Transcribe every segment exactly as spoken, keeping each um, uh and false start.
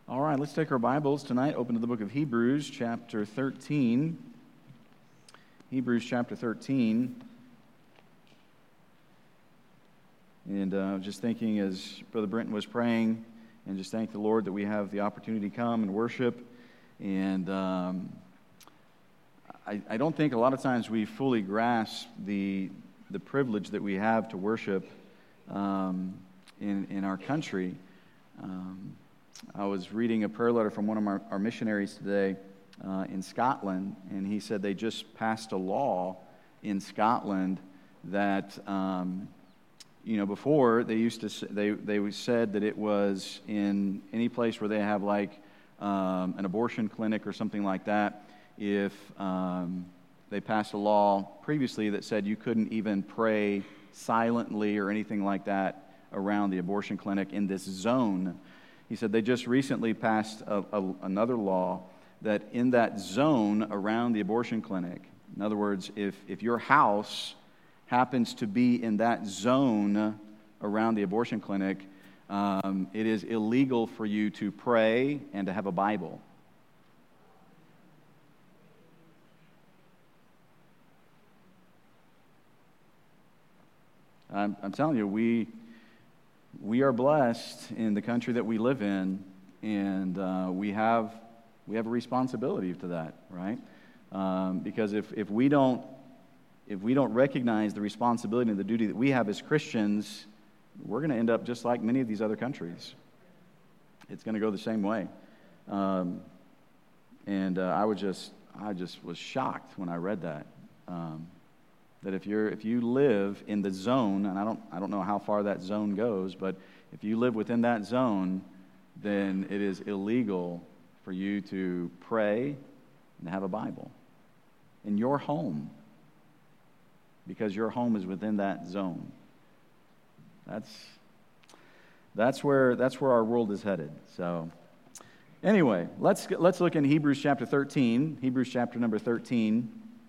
All right, let's take our Bibles tonight, open to the book of Hebrews, chapter thirteen. Hebrews, chapter thirteen. And uh, just thinking as Brother Brenton was praying, and just thank the Lord that we have the opportunity to come and worship. And um, I, I don't think a lot of times we fully grasp the the privilege that we have to worship um, in in our country. Um, I was reading a prayer letter from one of our, our missionaries today uh, in Scotland, and he said they just passed a law in Scotland that, um, you know, before they used to, they they said that it was in any place where they have like um, an abortion clinic or something like that, if um, they passed a law previously that said you couldn't even pray silently or anything like that around the abortion clinic in this zone. He said they just recently passed a, a, another law that in that zone around the abortion clinic, in other words, if, if your house happens to be in that zone around the abortion clinic, um, it is illegal for you to pray and to have a Bible. I'm, I'm telling you, we... We are blessed in the country that we live in, and uh, we have we have a responsibility to that, right? Um, because if, if we don't if we don't recognize the responsibility and the duty that we have as Christians, we're going to end up just like many of these other countries. It's going to go the same way. Um, and uh, I was just I just was shocked when I read that. Um, That if you're if you live in the zone, and I don't I don't know how far that zone goes, but if you live within that zone, then it is illegal for you to pray and have a Bible in your home, because your home is within that zone. That's that's where that's where our world is headed. So anyway, let's let's look in Hebrews chapter thirteen, Hebrews chapter number thirteen.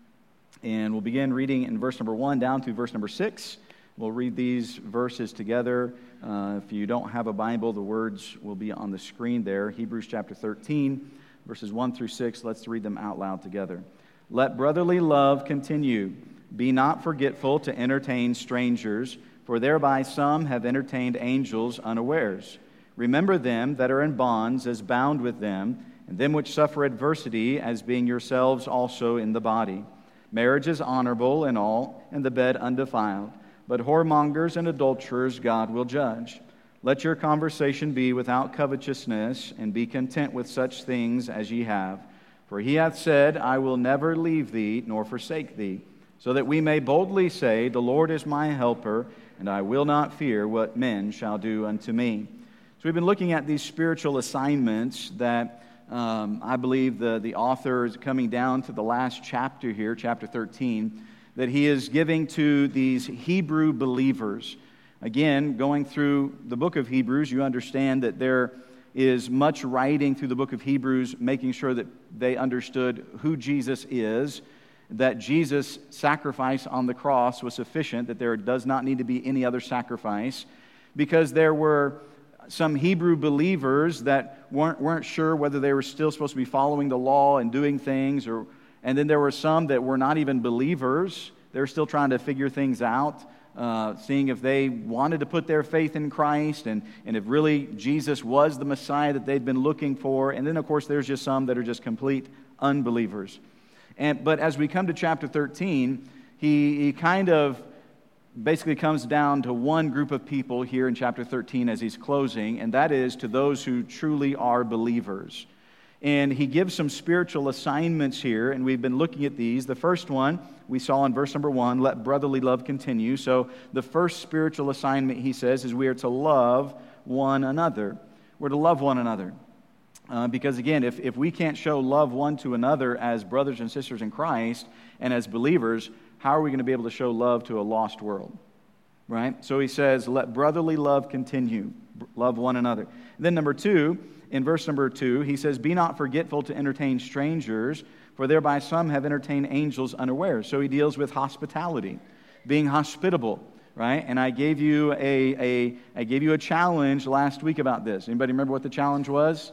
And we'll begin reading in verse number one down through verse number six. We'll read these verses together. Uh, if you don't have a Bible, the words will be on the screen there. Hebrews chapter thirteen, verses one through six. Let's read them out loud together. Let brotherly love continue. Be not forgetful to entertain strangers, for thereby some have entertained angels unawares. Remember them that are in bonds as bound with them, and them which suffer adversity as being yourselves also in the body. Marriage is honorable in all, and the bed undefiled. But whoremongers and adulterers God will judge. Let your conversation be without covetousness, and be content with such things as ye have. For he hath said, I will never leave thee, nor forsake thee, so that we may boldly say, The Lord is my helper, and I will not fear what men shall do unto me. So we've been looking at these spiritual assignments that Um, I believe the, the author is coming down to the last chapter here, chapter thirteen, that he is giving to these Hebrew believers. Again, going through the book of Hebrews, you understand that there is much writing through the book of Hebrews, making sure that they understood who Jesus is, that Jesus' sacrifice on the cross was sufficient, that there does not need to be any other sacrifice, because there were some Hebrew believers that weren't weren't sure whether they were still supposed to be following the law and doing things, or and then there were some that were not even believers. They were still trying to figure things out, uh, seeing if they wanted to put their faith in Christ, and, and if really Jesus was the Messiah that they'd been looking for. And then, of course, there's just some that are just complete unbelievers. And but as we come to chapter thirteen, he he kind of basically comes down to one group of people here in chapter thirteen as he's closing, and that is to those who truly are believers. And he gives some spiritual assignments here, and we've been looking at these. The first one we saw in verse number one, let brotherly love continue. So the first spiritual assignment, he says, is we are to love one another. We're to love one another. Uh, because again, if, if we can't show love one to another as brothers and sisters in Christ and as believers, how are we going to be able to show love to a lost world? Right? So he says, let brotherly love continue. Love one another. And then number two, in verse number two, he says, be not forgetful to entertain strangers, for thereby some have entertained angels unawares. So he deals with hospitality, being hospitable, right? And I gave you a, a I gave you a challenge last week about this. Anybody remember what the challenge was?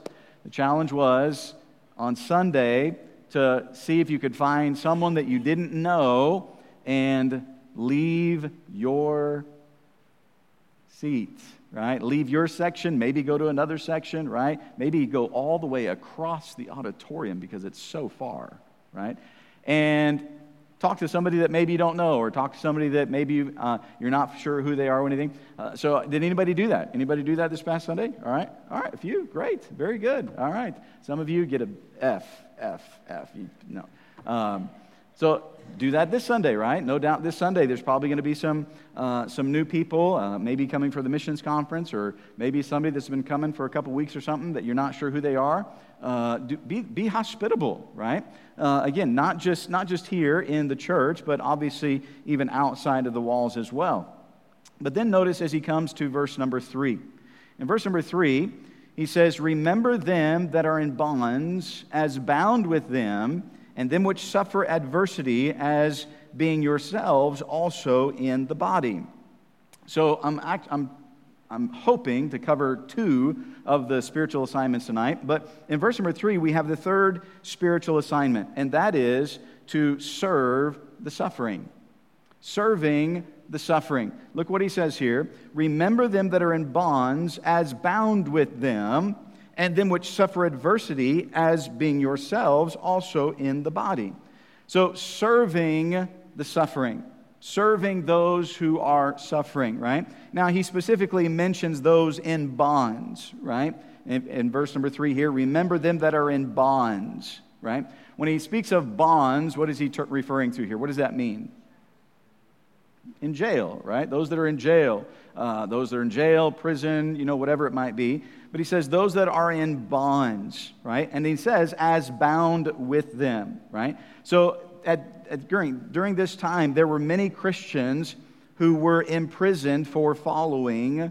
The challenge was on Sunday to see if you could find someone that you didn't know and leave your seat, right? Leave your section, maybe go to another section, right? Maybe go all the way across the auditorium because it's so far, right? And talk to somebody that maybe you don't know, or talk to somebody that maybe uh, you're not sure who they are or anything. Uh, so did anybody do that? Anybody do that this past Sunday? All right. All right. A few. Great. Very good. All right. Some of you get a F, F, F. You, no. Um, so do that this Sunday, right? No doubt this Sunday there's probably going to be some uh, some new people, uh, maybe coming for the missions conference, or maybe somebody that's been coming for a couple weeks or something that you're not sure who they are. Uh, do, be, be hospitable, right? Uh, again, not just not just here in the church, but obviously even outside of the walls as well. But then notice as he comes to verse number three. In verse number three, he says, "Remember them that are in bonds, as bound with them, and them which suffer adversity, as being yourselves also in the body." So I'm act, I'm I'm hoping to cover two of the spiritual assignments tonight. But in verse number three, we have the third spiritual assignment, and that is to serve the suffering. Serving the suffering. Look what he says here. "Remember them that are in bonds, as bound with them, and them which suffer adversity, as being yourselves also in the body." So serving the suffering. Serving those who are suffering, right? Now, he specifically mentions those in bonds, right? In, in verse number three here, "Remember them that are in bonds," right? When he speaks of bonds, what is he ter- referring to here? What does that mean? In jail, right? Those that are in jail. Uh, those that are in jail, prison, you know, whatever it might be. But he says those that are in bonds, right? And he says, as bound with them, right? So at At, during, during this time, there were many Christians who were imprisoned for following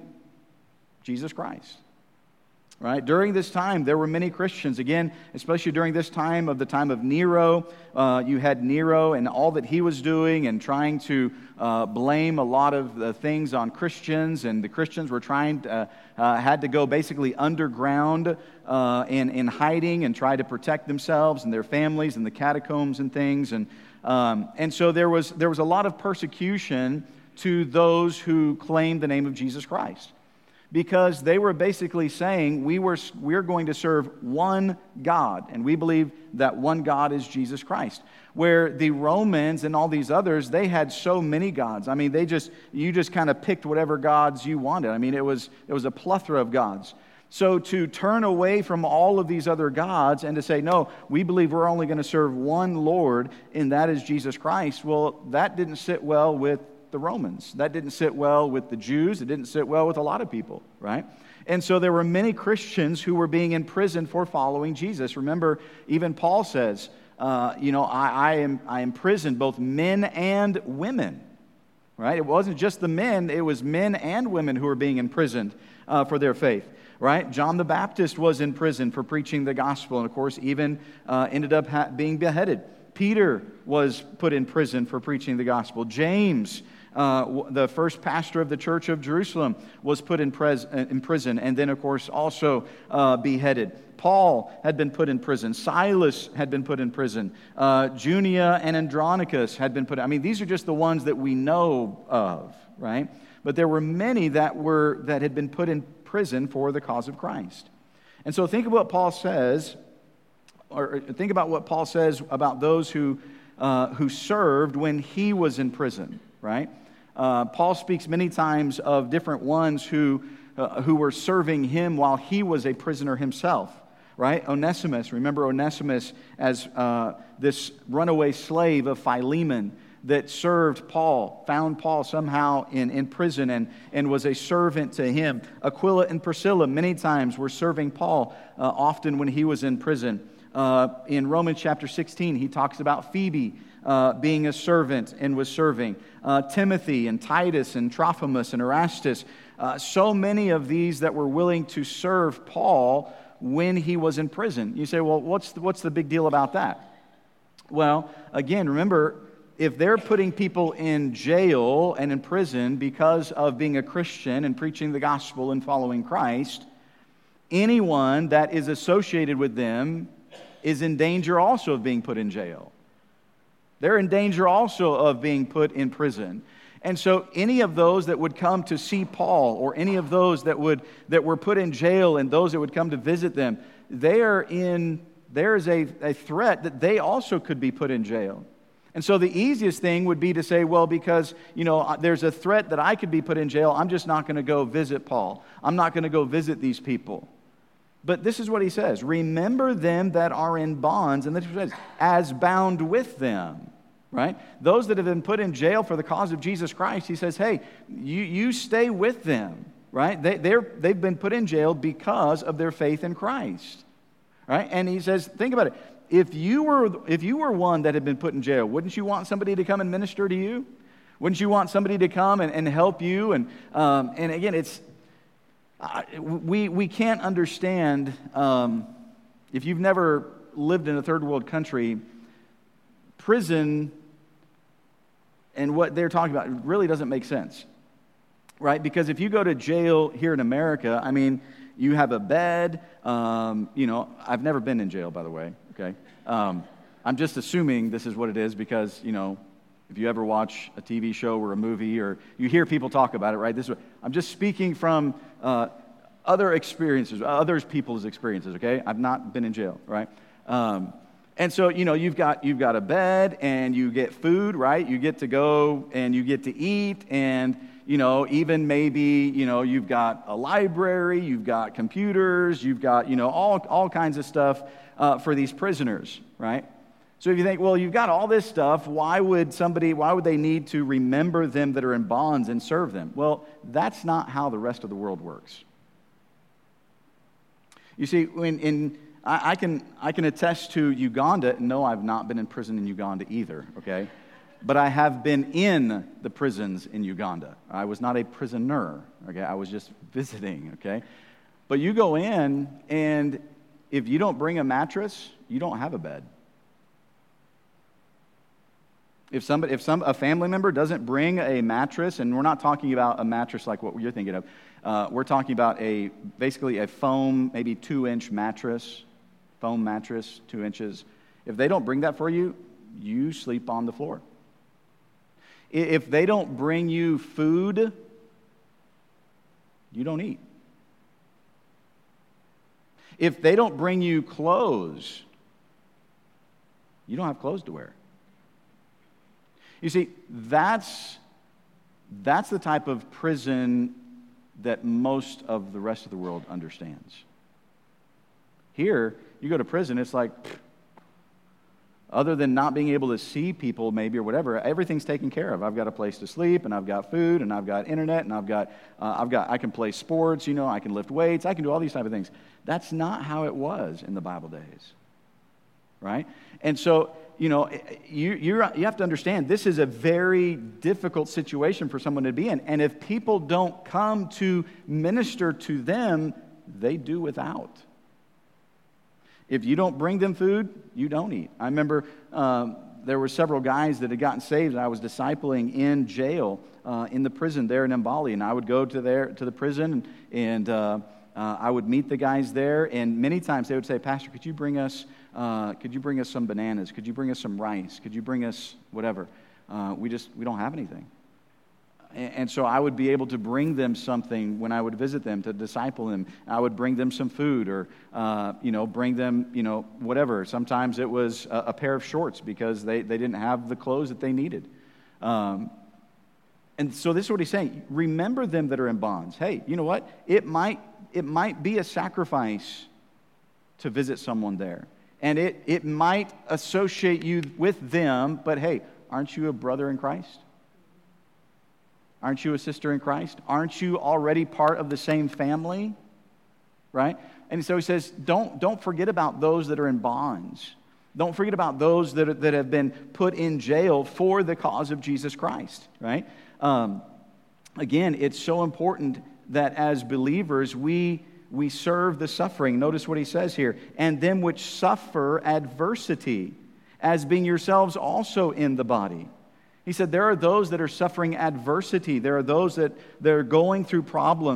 Jesus Christ. Right? During this time, there were many Christians. Again, especially during this time of the time of Nero, uh, you had Nero and all that he was doing and trying to uh, blame a lot of the things on Christians, and the Christians were trying to, uh, uh, had to go basically underground uh, in, in hiding and try to protect themselves and their families in the catacombs and things. And Um, and so there was there was a lot of persecution to those who claimed the name of Jesus Christ, because they were basically saying we were we're going to serve one God, and we believe that one God is Jesus Christ. Where the Romans and all these others, they had so many gods. I mean, they just you just kind of picked whatever gods you wanted. I mean, it was it was a plethora of gods. So to turn away from all of these other gods and to say, no, we believe we're only going to serve one Lord, and that is Jesus Christ, well, that didn't sit well with the Romans. That didn't sit well with the Jews. It didn't sit well with a lot of people, right? And so there were many Christians who were being imprisoned for following Jesus. Remember, even Paul says, uh, you know, I, I am I imprisoned both men and women, right? It wasn't just the men. It was men and women who were being imprisoned uh, for their faith. Right? John the Baptist was in prison for preaching the gospel, and of course even uh, ended up ha- being beheaded. Peter was put in prison for preaching the gospel. James, uh, w- the first pastor of the church of Jerusalem, was put in, pres- in prison, and then of course also uh, beheaded. Paul had been put in prison. Silas had been put in prison. Uh, Junia and Andronicus had been put. I mean, these are just the ones that we know of, right? But there were many that were that had been put in prison for the cause of Christ. And so think of what Paul says, or think about what Paul says about those who uh, who served when he was in prison, right? Uh, Paul speaks many times of different ones who uh, who were serving him while he was a prisoner himself, right? Onesimus, remember Onesimus as uh, this runaway slave of Philemon that served Paul, found Paul somehow in, in prison and, and was a servant to him. Aquila and Priscilla many times were serving Paul, uh, often when he was in prison. Uh, in Romans chapter sixteen, he talks about Phoebe uh, being a servant and was serving. Uh, Timothy and Titus and Trophimus and Erastus, uh, so many of these that were willing to serve Paul when he was in prison. You say, well, what's the, what's the big deal about that? Well, again, remember, if they're putting people in jail and in prison because of being a Christian and preaching the gospel and following Christ, anyone that is associated with them is in danger also of being put in jail. They're in danger also of being put in prison. And so any of those that would come to see Paul, or any of those that would that were put in jail, and those that would come to visit them, they are in there is a, a threat that they also could be put in jail. And so the easiest thing would be to say, well, because, you know, there's a threat that I could be put in jail, I'm just not going to go visit Paul. I'm not going to go visit these people. But this is what he says: remember them that are in bonds, and this is what it says, as bound with them. Right? Those that have been put in jail for the cause of Jesus Christ, he says, hey, you, you stay with them. Right? They, they're, they've been put in jail because of their faith in Christ. Right? And he says, think about it. If you were if you were one that had been put in jail, wouldn't you want somebody to come and minister to you? Wouldn't you want somebody to come and, and help you? And um, and again, it's uh, we we can't understand um, if you've never lived in a third world country. Prison and what they're talking about really doesn't make sense, right? Because if you go to jail here in America, I mean, you have a bed. Um, you know, I've never been in jail, by the way. Okay, um, I'm just assuming this is what it is because, you know, if you ever watch a T V show or a movie, or you hear people talk about it, right? This is what, I'm just speaking from uh, other experiences, other people's experiences. Okay, I've not been in jail, right? Um, And so, you know, you've got you've got a bed and you get food, right? You get to go and you get to eat, and, you know, even maybe, you know, you've got a library, you've got computers, you've got, you know, all, all kinds of stuff uh, for these prisoners, right? So if you think, well, you've got all this stuff, why would somebody, why would they need to remember them that are in bonds and serve them? Well, that's not how the rest of the world works. You see, when in I can I can attest to Uganda. No, I've not been in prison in Uganda either, okay? But I have been in the prisons in Uganda. I was not a prisoner, okay? I was just visiting, okay? But you go in, and if you don't bring a mattress, you don't have a bed. If somebody, if some a family member doesn't bring a mattress, and we're not talking about a mattress like what you're thinking of, uh, we're talking about a basically a foam, maybe two-inch mattress. Foam mattress, two inches. If they don't bring that for you, you sleep on the floor. If they don't bring you food, you don't eat. If they don't bring you clothes, you don't have clothes to wear. You see, that's, that's the type of prison that most of the rest of the world understands. Here, you go to prison, it's like, other than not being able to see people maybe or whatever, everything's taken care of. I've got a place to sleep, and I've got food, and I've got internet, and I've got, uh, I've got, I can play sports, you know, I can lift weights, I can do all these type of things. That's not how it was in the Bible days, right? And so, you know, you you're, you have to understand, this is a very difficult situation for someone to be in. And if people don't come to minister to them, they do without. If you don't bring them food, you don't eat. I remember um, there were several guys that had gotten saved, and I was discipling in jail uh, in the prison there in Mbali. And I would go to there to the prison, and, and uh, uh, I would meet the guys there. And many times they would say, "Pastor, could you bring us, uh, could you bring us some bananas? Could you bring us some rice? Could you bring us whatever?" Uh, we just we don't have anything. And so I would be able to bring them something when I would visit them to disciple them. I would bring them some food, or, uh, you know, bring them, you know, whatever. Sometimes it was a, a pair of shorts because they, they didn't have the clothes that they needed. Um, and so this is what he's saying. Remember them that are in bonds. Hey, you know what? It might, it might be a sacrifice to visit someone there. And it, it might associate you with them, but hey, aren't you a brother in Christ? Aren't you a sister in Christ? Aren't you already part of the same family? Right? And so he says, don't, don't forget about those that are in bonds. Don't forget about those that, are, that have been put in jail for the cause of Jesus Christ. Right? Um, again, it's so important that as believers, we, we serve the suffering. Notice what he says here. And them which suffer adversity, as being yourselves also in the body. He said there are those that are suffering adversity. There are those that they're going through problems.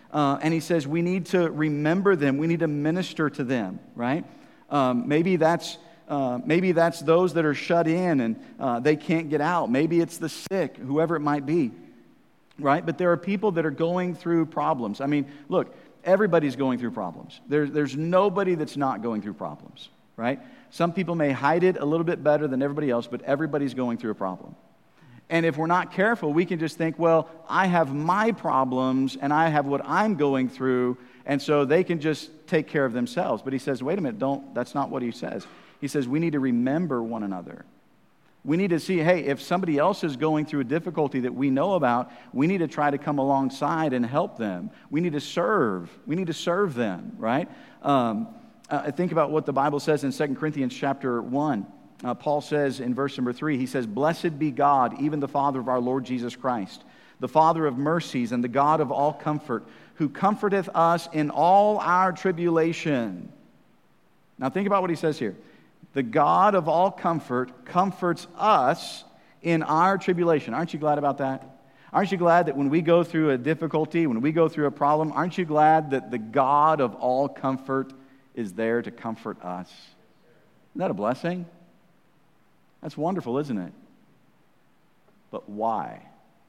Uh, and he says we need to remember them. We need to minister to them, right? Um, maybe that's uh, maybe that's those that are shut in and uh, they can't get out. Maybe it's the sick, whoever it might be, right? But there are people that are going through problems. I mean, look, everybody's going through problems. There's there's nobody that's not going through problems, right? Some people may hide it a little bit better than everybody else, but everybody's going through a problem. And if we're not careful, we can just think, well, I have my problems and I have what I'm going through, and so they can just take care of themselves. But he says, wait a minute, don't, that's not what he says. He says we need to remember one another. We need to see, hey, if somebody else is going through a difficulty that we know about, we need to try to come alongside and help them. We need to serve. We need to serve them, right? Um, uh, think about what the Bible says in Second Corinthians chapter one. Uh, Paul says in verse number three, he says, "Blessed be God, even the Father of our Lord Jesus Christ, the Father of mercies and the God of all comfort, who comforteth us in all our tribulation." Now think about what he says here. The God of all comfort comforts us in our tribulation. Aren't you glad about that? Aren't you glad that when we go through a difficulty, when we go through a problem, aren't you glad that the God of all comfort is there to comfort us? Isn't that a blessing? That's wonderful, isn't it? But why?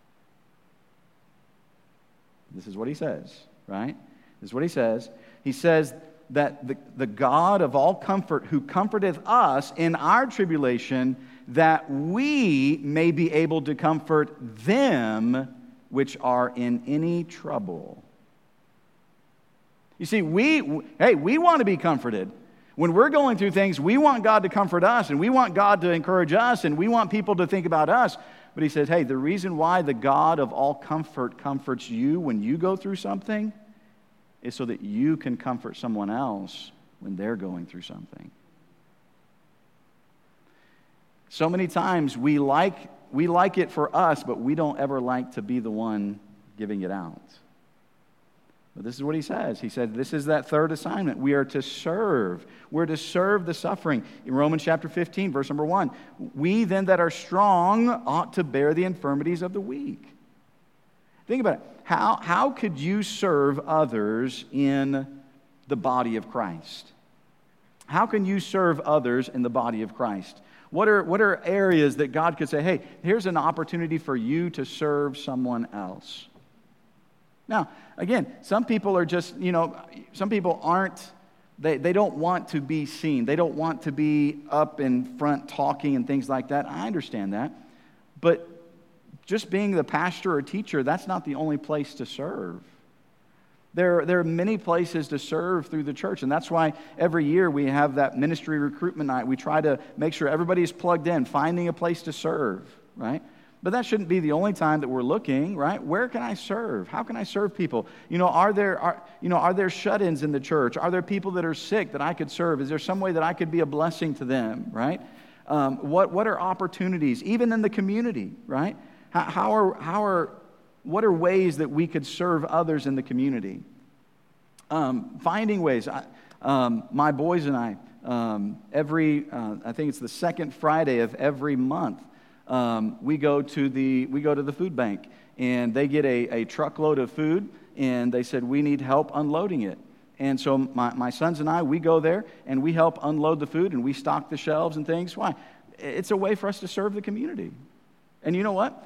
This is what he says, right? This is what he says. He says that the, the God of all comfort who comforteth us in our tribulation, that we may be able to comfort them which are in any trouble. You see, we, hey, we want to be comforted. When we're going through things, we want God to comfort us, and we want God to encourage us, and we want people to think about us. But he says, hey, the reason why the God of all comfort comforts you when you go through something is so that you can comfort someone else when they're going through something. So many times we like, we like it for us, but we don't ever like to be the one giving it out. But this is what he says. He said, this is that third assignment. We are to serve. We're to serve the suffering. In Romans chapter fifteen, verse number one, we then that are strong ought to bear the infirmities of the weak. Think about it. How, how could you serve others in the body of Christ? How can you serve others in the body of Christ? What are, what are areas that God could say, hey, here's an opportunity for you to serve someone else? Now, again, some people are just, you know, some people aren't, they, they don't want to be seen. They don't want to be up in front talking and things like that. I understand that. But just being the pastor or teacher, that's not the only place to serve. There, there are many places to serve through the church, and that's why every year we have that ministry recruitment night. We try to make sure everybody's plugged in, finding a place to serve, right? But that shouldn't be the only time that we're looking, right? Where can I serve? How can I serve people? You know, are there are you know are there shut-ins in the church? Are there people that are sick that I could serve? Is there some way that I could be a blessing to them, right? Um, what what are opportunities, even in the community, right? How, how are how are what are ways that we could serve others in the community? Um, finding ways. I, um, my boys and I, um, every uh, I think it's the second Friday of every month. Um, we go to the we go to the food bank, and they get a, a truckload of food, and they said we need help unloading it. And so my, my sons and I, we go there and we help unload the food, and we stock the shelves and things. Why? It's a way for us to serve the community. And you know what?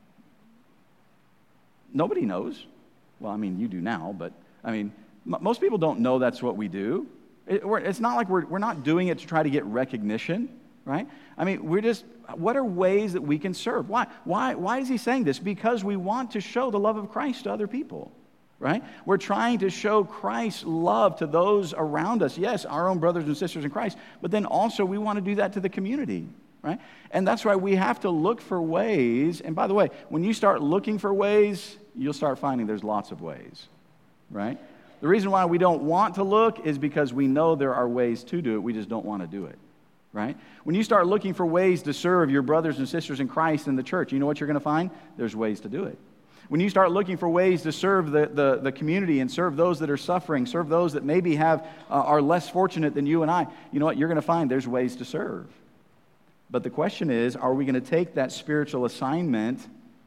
Nobody knows. Well, I mean, you do now, but I mean, m- most people don't know that's what we do. It, we're, it's not like we're we're not doing it to try to get recognition, right? I mean, we're just, what are ways that we can serve? Why? Why, why is he saying this? Because we want to show the love of Christ to other people, right? We're trying to show Christ's love to those around us. Yes, our own brothers and sisters in Christ, but then also we want to do that to the community, right? And that's why we have to look for ways. And by the way, when you start looking for ways, you'll start finding there's lots of ways, right? The reason why we don't want to look is because we know there are ways to do it. We just don't want to do it. Right? When you start looking for ways to serve your brothers and sisters in Christ in the church, you know what you're going to find? There's ways to do it. When you start looking for ways to serve the, the, the community and serve those that are suffering, serve those that maybe have uh, are less fortunate than you and I, you know what? You're going to find there's ways to serve. But the question is, are we going to take that spiritual assignment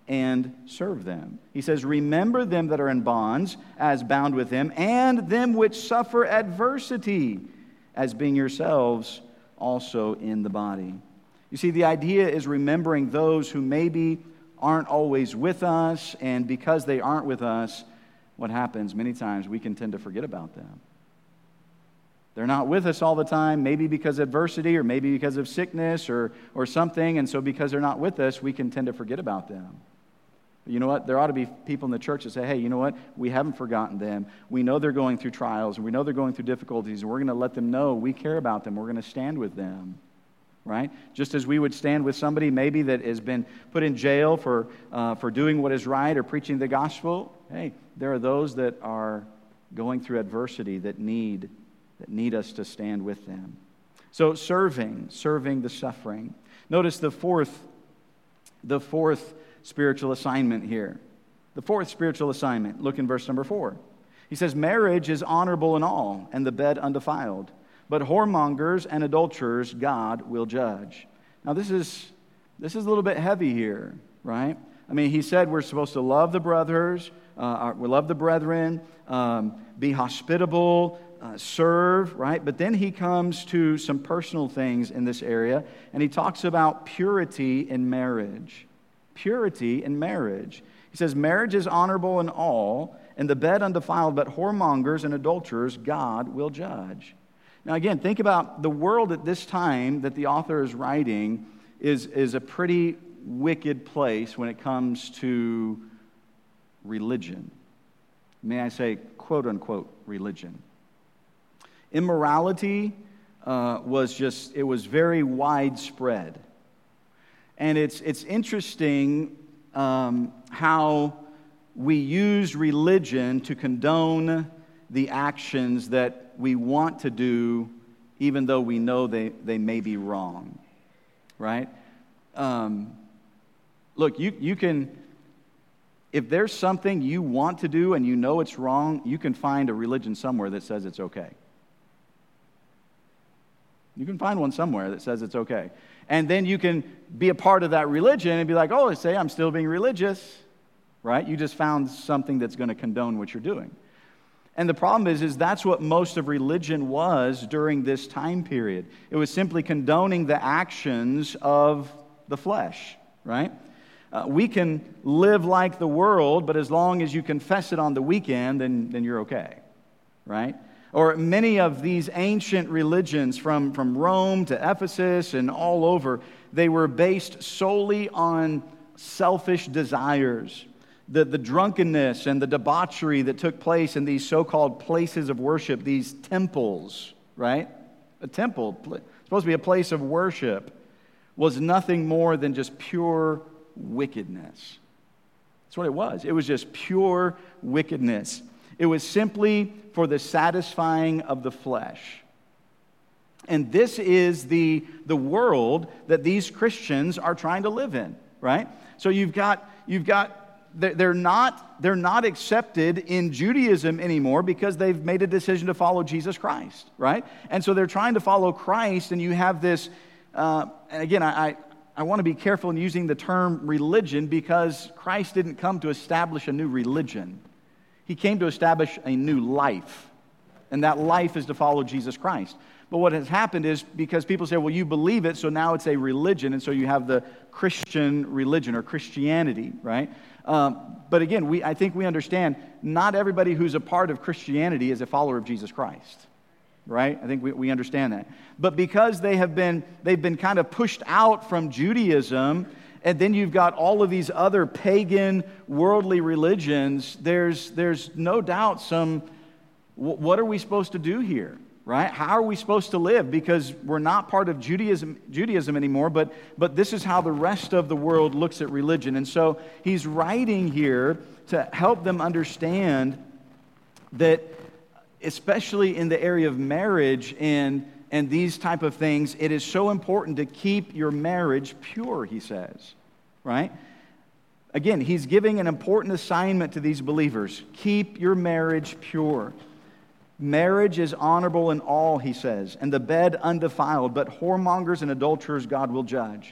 and serve them. He says, remember them that are in bonds as bound with him, and them which suffer adversity, as being yourselves also in the body. You see, the idea is remembering those who maybe aren't always with us, and because they aren't with us, what happens many times, we can tend to forget about them. They're not with us all the time, maybe because of adversity or maybe because of sickness or, or something, and so because they're not with us, we can tend to forget about them. But you know what? There ought to be people in the church that say, hey, you know what? We haven't forgotten them. We know they're going through trials, and we know they're going through difficulties, and we're going to let them know we care about them. We're going to stand with them, right? Just as we would stand with somebody maybe that has been put in jail for, uh, for doing what is right or preaching the gospel. Hey, there are those that are going through adversity that need that need us to stand with them. So serving, serving the suffering. Notice the fourth, the fourth spiritual assignment here. The fourth spiritual assignment. Look in verse number four. He says, marriage is honorable in all, and the bed undefiled. But whoremongers and adulterers God will judge. Now this is this is a little bit heavy here, right? I mean, he said we're supposed to love the brothers, uh, we love the brethren, um, be hospitable, Uh, serve, right? But then he comes to some personal things in this area, and he talks about purity in marriage. Purity in marriage. He says, marriage is honorable in all, and the bed undefiled, but whoremongers and adulterers God will judge. Now again, think about the world at this time that the author is writing is, is a pretty wicked place when it comes to religion. May I say, quote unquote, religion. Immorality uh, was just, it was very widespread. And it's it's interesting um, how we use religion to condone the actions that we want to do, even though we know they, they may be wrong, right? Um, look, you, you can, if there's something you want to do and you know it's wrong, you can find a religion somewhere that says it's okay. You can find one somewhere that says it's okay. And then you can be a part of that religion and be like, oh, say I'm still being religious, right? You just found something that's going to condone what you're doing. And the problem is, is that's what most of religion was during this time period. It was simply condoning the actions of the flesh, right? Uh, we can live like the world, but as long as you confess it on the weekend, then, then you're okay, right? Or many of these ancient religions from, from Rome to Ephesus and all over, they were based solely on selfish desires. The, the drunkenness and the debauchery that took place in these so-called places of worship, these temples, right? A temple, supposed to be a place of worship, was nothing more than just pure wickedness. That's what it was. It was just pure wickedness. It was simply for the satisfying of the flesh. And this is the, the world that these Christians are trying to live in, right? So you've got, you've got, they're not, they're not accepted in Judaism anymore because they've made a decision to follow Jesus Christ, right? And so they're trying to follow Christ, and you have this, uh, and again, I, I, I want to be careful in using the term religion because Christ didn't come to establish a new religion. He came to establish a new life, and that life is to follow Jesus Christ. But what has happened is because people say, well, you believe it, so now it's a religion, and so you have the Christian religion or Christianity, right? Um, but again, we I think we understand not everybody who's a part of Christianity is a follower of Jesus Christ, right? I think we, we understand that. But because they have been, they've been kind of pushed out from Judaism, and then you've got all of these other pagan, worldly religions, there's there's no doubt some, what are we supposed to do here, right? How are we supposed to live? Because we're not part of Judaism Judaism anymore, but, but this is how the rest of the world looks at religion. And so he's writing here to help them understand that, especially in the area of marriage and and these type of things, it is so important to keep your marriage pure, he says, right? Again, he's giving an important assignment to these believers. Keep your marriage pure. Marriage is honorable in all, he says, and the bed undefiled, but whoremongers and adulterers God will judge.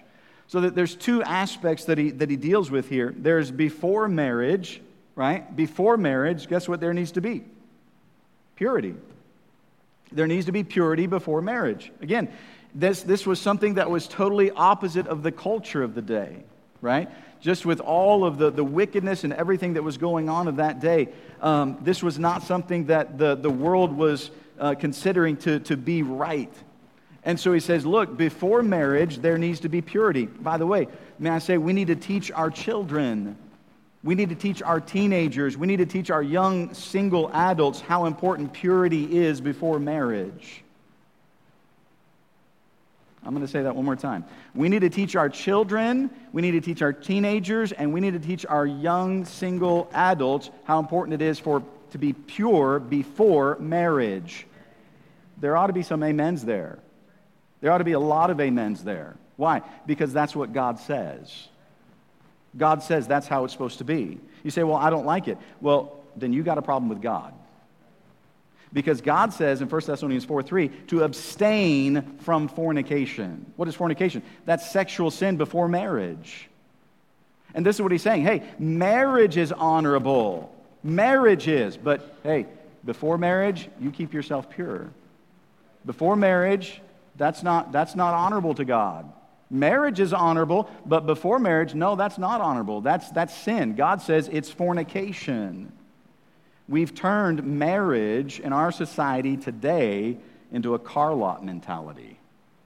So that there's two aspects that he, that he deals with here. There's before marriage, right? Before marriage, guess what there needs to be? Purity. There needs to be purity before marriage. Again, this, this was something that was totally opposite of the culture of the day, right? Just with all of the, the wickedness and everything that was going on of that day, um, this was not something that the, the world was uh, considering to, to be right. And so he says, look, before marriage, there needs to be purity. By the way, may I say, we need to teach our children. We need to teach our teenagers. We need to teach our young single adults how important purity is before marriage. I'm going to say that one more time. We need to teach our children, we need to teach our teenagers, and we need to teach our young single adults how important it is for to be pure before marriage. There ought to be some amens there. There ought to be a lot of amens there. Why? Because that's what God says. God says that's how it's supposed to be. You say, well, I don't like it. Well, then you got a problem with God. Because God says in First Thessalonians four three to abstain from fornication. What is fornication? That's sexual sin before marriage. And this is what he's saying. Hey, marriage is honorable. Marriage is. But hey, before marriage, you keep yourself pure. Before marriage, that's not, that's not honorable to God. Marriage is honorable, but before marriage, no, that's not honorable. That's, that's sin. God says it's fornication. We've turned marriage in our society today into a car lot mentality.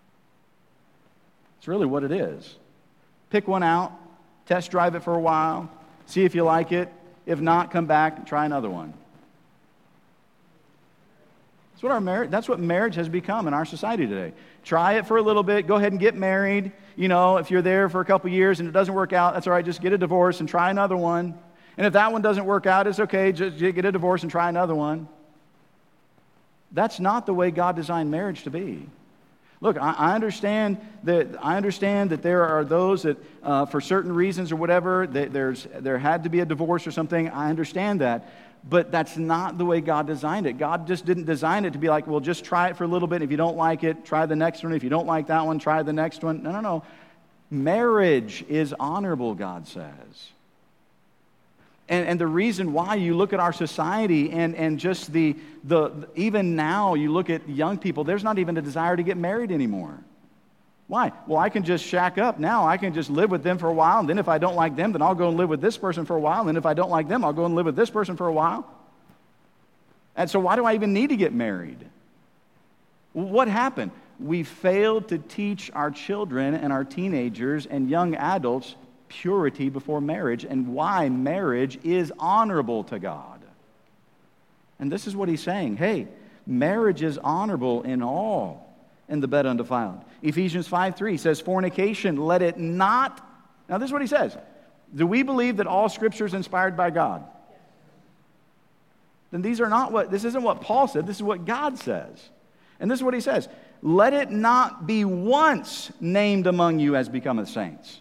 It's really what it is. Pick one out, test drive it for a while, see if you like it. If not, come back and try another one. That's what our marriage, that's what marriage has become in our society today. Try it for a little bit. Go ahead and get married. You know, if you're there for a couple years and it doesn't work out, that's all right. Just get a divorce and try another one. And if that one doesn't work out, it's okay. Just get a divorce and try another one. That's not the way God designed marriage to be. Look, I, I understand that I understand that there are those that, uh, for certain reasons or whatever, that there's there had to be a divorce or something. I understand that. But that's not the way God designed it. God just didn't design it to be like, well, just try it for a little bit. If you don't like it, try the next one. If you don't like that one, try the next one. No, no, no. Marriage is honorable, God says. And, and the reason why you look at our society and, and just the, the, even now you look at young people, there's not even a desire to get married anymore. Why? Well, I can just shack up now. I can just live with them for a while, and then if I don't like them, then I'll go and live with this person for a while, and then if I don't like them, I'll go and live with this person for a while. And so why do I even need to get married? What happened? We failed to teach our children and our teenagers and young adults purity before marriage and why marriage is honorable to God. And this is what he's saying. Hey, marriage is honorable in all, and the bed undefiled. Ephesians five three says, fornication, let it not... Now this is what he says. Do we believe that all Scripture is inspired by God? Then these are not what... This isn't what Paul said. This is what God says. And this is what he says. Let it not be once named among you as becometh saints.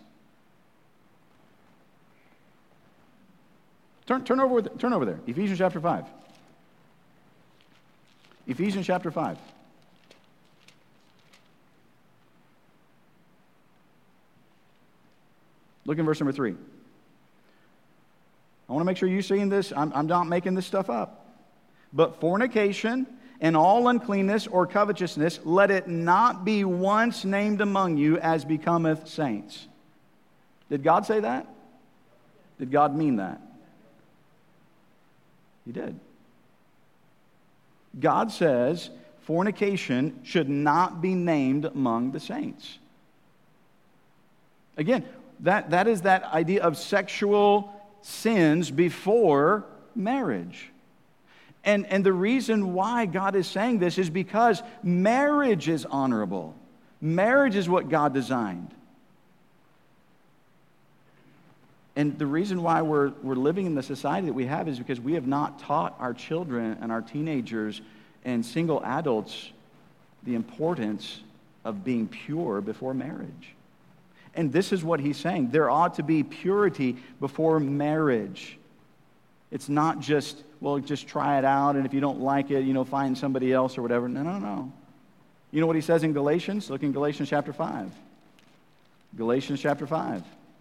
Turn, turn, over, turn over there. Ephesians chapter five. Ephesians chapter five. Look in verse number three. I want to make sure you're seeing this. I'm, I'm not making this stuff up. But fornication and all uncleanness or covetousness, let it not be once named among you as becometh saints. Did God say that? Did God mean that? He did. God says fornication should not be named among the saints. Again, that, that is that idea of sexual sins before marriage. And, and the reason why God is saying this is because marriage is honorable. Marriage is what God designed. And the reason why we're, we're living in the society that we have is because we have not taught our children and our teenagers and single adults the importance of being pure before marriage. And this is what he's saying. There ought to be purity before marriage. It's not just, well, just try it out, and if you don't like it, you know, find somebody else or whatever. No, no, no. You know what he says in Galatians? Look in Galatians chapter five. Galatians chapter five.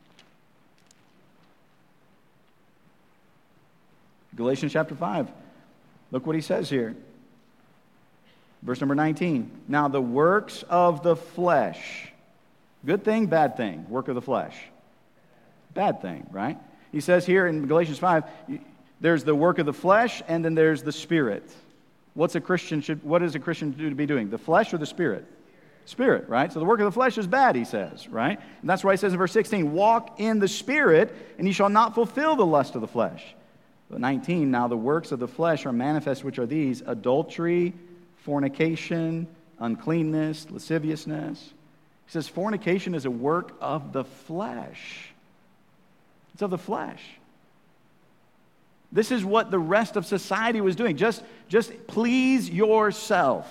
Galatians chapter five. Look what he says here. Verse number nineteen. Now the works of the flesh. Good thing, bad thing. Work of the flesh. Bad thing, right? He says here in Galatians five, there's the work of the flesh and then there's the spirit. What's a Christian should what is a Christian do to be doing? The flesh or the spirit? Spirit, right? So the work of the flesh is bad, he says, right? And that's why he says in verse sixteen, walk in the spirit, and you shall not fulfill the lust of the flesh. But nineteen, now the works of the flesh are manifest, which are these: adultery, fornication, uncleanness, lasciviousness. He says fornication is a work of the flesh. It's of the flesh. This is what the rest of society was doing. Just, just please yourself.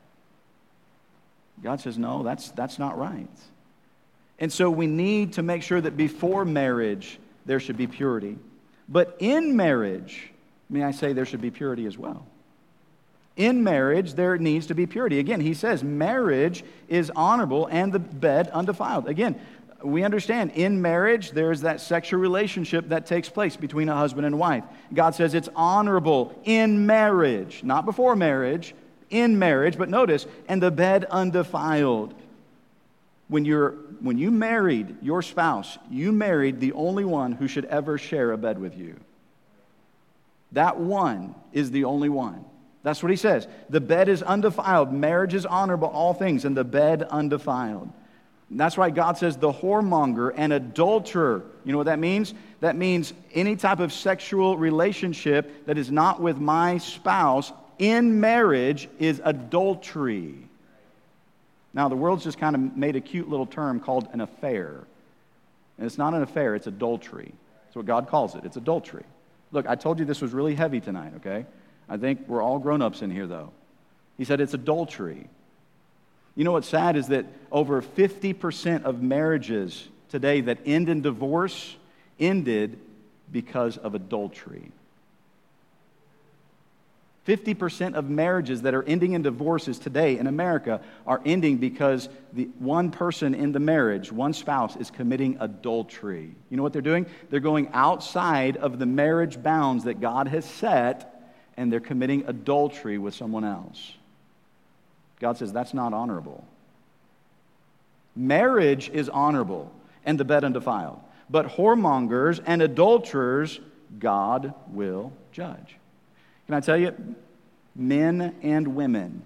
God says, no, that's, that's not right. And so we need to make sure that before marriage, there should be purity. But in marriage, may I say there should be purity as well. In marriage, there needs to be purity. Again, he says marriage is honorable and the bed undefiled. Again, we understand in marriage, there's that sexual relationship that takes place between a husband and wife. God says it's honorable in marriage, not before marriage, in marriage. But notice, and the bed undefiled. When you're when you married your spouse, you married the only one who should ever share a bed with you. That one is the only one. That's what he says. The bed is undefiled. Marriage is honorable, all things, and the bed undefiled. And that's why God says the whoremonger and adulterer. You know what that means? That means any type of sexual relationship that is not with my spouse in marriage is adultery. Now, the world's just kind of made a cute little term called an affair. And it's not an affair, it's adultery. That's what God calls it. It's adultery. Look, I told you this was really heavy tonight, okay? I think we're all grown-ups in here, though. He said it's adultery. You know what's sad is that over fifty percent of marriages today that end in divorce ended because of adultery. fifty percent of marriages that are ending in divorces today in America are ending because the one person in the marriage, one spouse, is committing adultery. You know what they're doing? They're going outside of the marriage bounds that God has set, and they're committing adultery with someone else. God says that's not honorable. Marriage is honorable and the bed undefiled. But whoremongers and adulterers, God will judge. Can I tell you, men and women,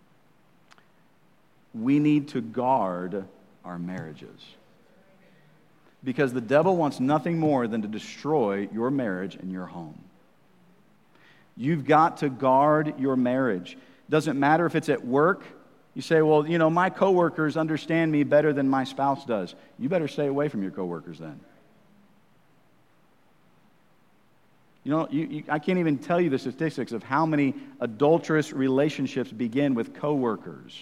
we need to guard our marriages. Because the devil wants nothing more than to destroy your marriage and your home. You've got to guard your marriage. Doesn't matter if it's at work. You say, well, you know, my coworkers understand me better than my spouse does. You better stay away from your coworkers then. You know, you, you, I can't even tell you the statistics of how many adulterous relationships begin with coworkers.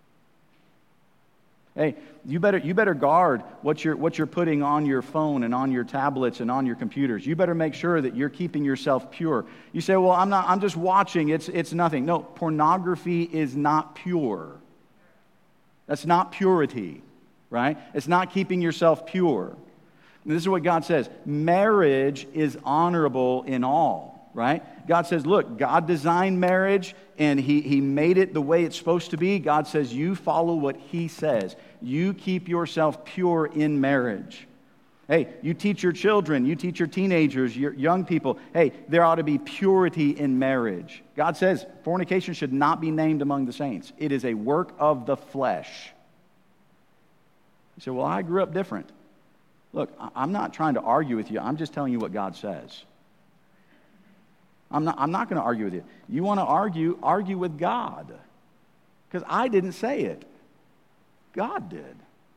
Hey, you better you better guard what you're what you're putting on your phone and on your tablets and on your computers. You better make sure that you're keeping yourself pure. You say, "Well, I'm not. I'm just watching. It's it's nothing." No, pornography is not pure. That's not purity, right? It's not keeping yourself pure. And this is what God says. Marriage is honorable in all, right? God says, look, God designed marriage and he, he made it the way it's supposed to be. God says, you follow what He says. You keep yourself pure in marriage. Hey, you teach your children, you teach your teenagers, your young people, hey, there ought to be purity in marriage. God says fornication should not be named among the saints. It is a work of the flesh. You say, well, I grew up different. Look, I'm not trying to argue with you. I'm just telling you what God says. I'm not, I'm not going to argue with you. You want to argue, argue with God. Because I didn't say it. God did.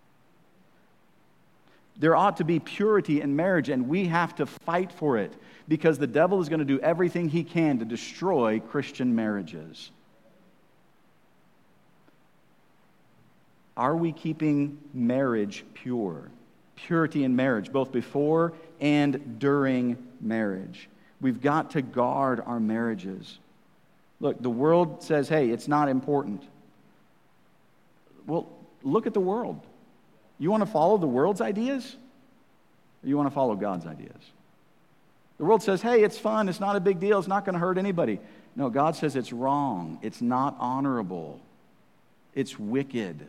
There ought to be purity in marriage, and we have to fight for it because the devil is going to do everything he can to destroy Christian marriages. Are we keeping marriage pure? Purity in marriage, both before and during marriage. We've got to guard our marriages. Look, the world says, hey, it's not important. Well, look at the world. You want to follow the world's ideas? Or you want to follow God's ideas? The world says, hey, it's fun, it's not a big deal, it's not going to hurt anybody. No, God says it's wrong, it's not honorable, it's wicked.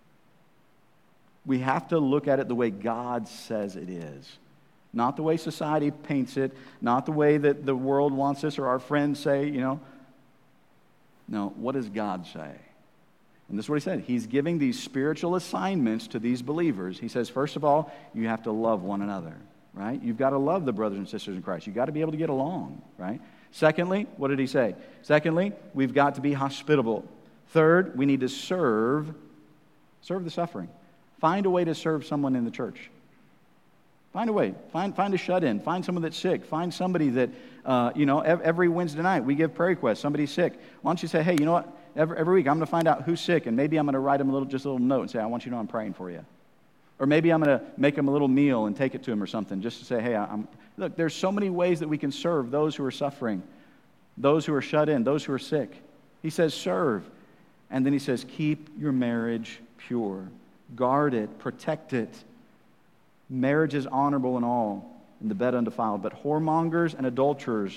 We have to look at it the way God says it is. Not the way society paints it, not the way that the world wants us or our friends say, you know. No, what does God say? And this is what he said. He's giving these spiritual assignments to these believers. He says, first of all, you have to love one another, right? You've got to love the brothers and sisters in Christ. You've got to be able to get along, right? Secondly, what did he say? Secondly, we've got to be hospitable. Third, we need to serve, serve the suffering. Find a way to serve someone in the church. Find a way. Find, find a shut-in. Find someone that's sick. Find somebody that, uh, you know, every Wednesday night we give prayer requests. Somebody's sick. Why don't you say, hey, you know what? Every, every week I'm going to find out who's sick, and maybe I'm going to write them a little, just a little note and say, I want you to know I'm praying for you. Or maybe I'm going to make them a little meal and take it to them or something, just to say, hey, I'm... Look, there's so many ways that we can serve those who are suffering, those who are shut in, those who are sick. He says, serve. And then he says, keep your marriage pure. Guard it. Protect it. Marriage is honorable in all, and the bed undefiled. But whoremongers and adulterers,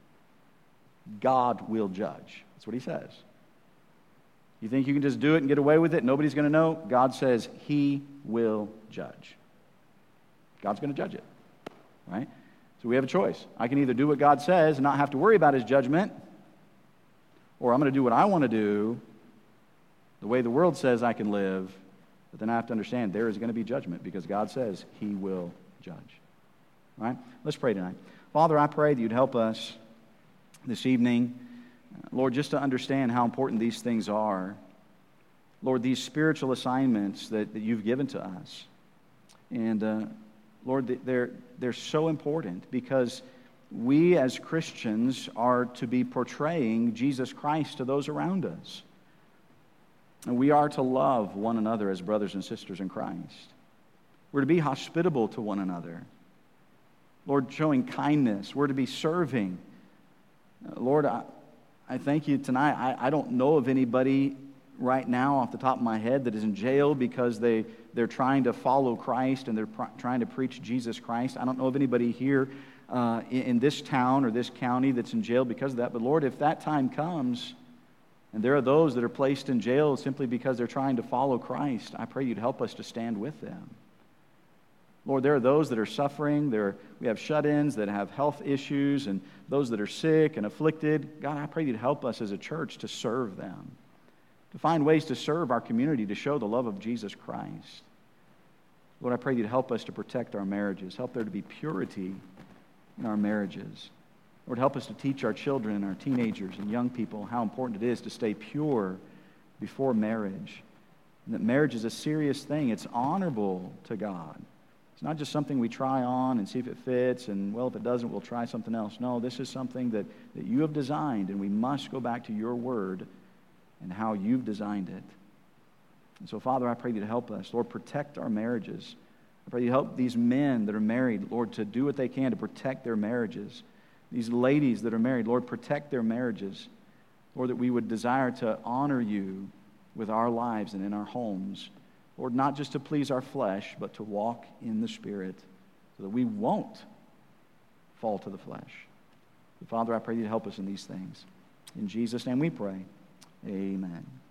God will judge. That's what he says. You think you can just do it and get away with it? Nobody's going to know? God says he will judge. God's going to judge it, right? So we have a choice. I can either do what God says and not have to worry about his judgment, or I'm going to do what I want to do, the way the world says I can live, but then I have to understand there is going to be judgment because God says he will judge. All right? Let's pray tonight. Father, I pray that you'd help us this evening, Lord, just to understand how important these things are. Lord, these spiritual assignments that, that you've given to us. And, uh, Lord, they're, they're so important because we as Christians are to be portraying Jesus Christ to those around us. And we are to love one another as brothers and sisters in Christ. We're to be hospitable to one another. Lord, showing kindness. We're to be serving. Uh, Lord, I, I thank you tonight. I, I don't know of anybody right now off the top of my head that is in jail because they, they're trying to follow Christ and they're pr- trying to preach Jesus Christ. I don't know of anybody here uh, in, in this town or this county that's in jail because of that. But Lord, if that time comes, and there are those that are placed in jail simply because they're trying to follow Christ, I pray you'd help us to stand with them. Lord, there are those that are suffering. There, we have shut-ins that have health issues and those that are sick and afflicted. God, I pray you'd help us as a church to serve them, to find ways to serve our community, to show the love of Jesus Christ. Lord, I pray you'd help us to protect our marriages. Help there to be purity in our marriages. Lord, help us to teach our children and our teenagers and young people how important it is to stay pure before marriage. And that marriage is a serious thing. It's honorable to God. It's not just something we try on and see if it fits, and, well, if it doesn't, we'll try something else. No, this is something that, that you have designed, and we must go back to your word and how you've designed it. And so, Father, I pray you to help us. Lord, protect our marriages. I pray you help these men that are married, Lord, to do what they can to protect their marriages. These ladies that are married, Lord, protect their marriages. Lord, that we would desire to honor you with our lives and in our homes. Lord, not just to please our flesh, but to walk in the Spirit so that we won't fall to the flesh. So, Father, I pray you to help us in these things. In Jesus' name we pray. Amen.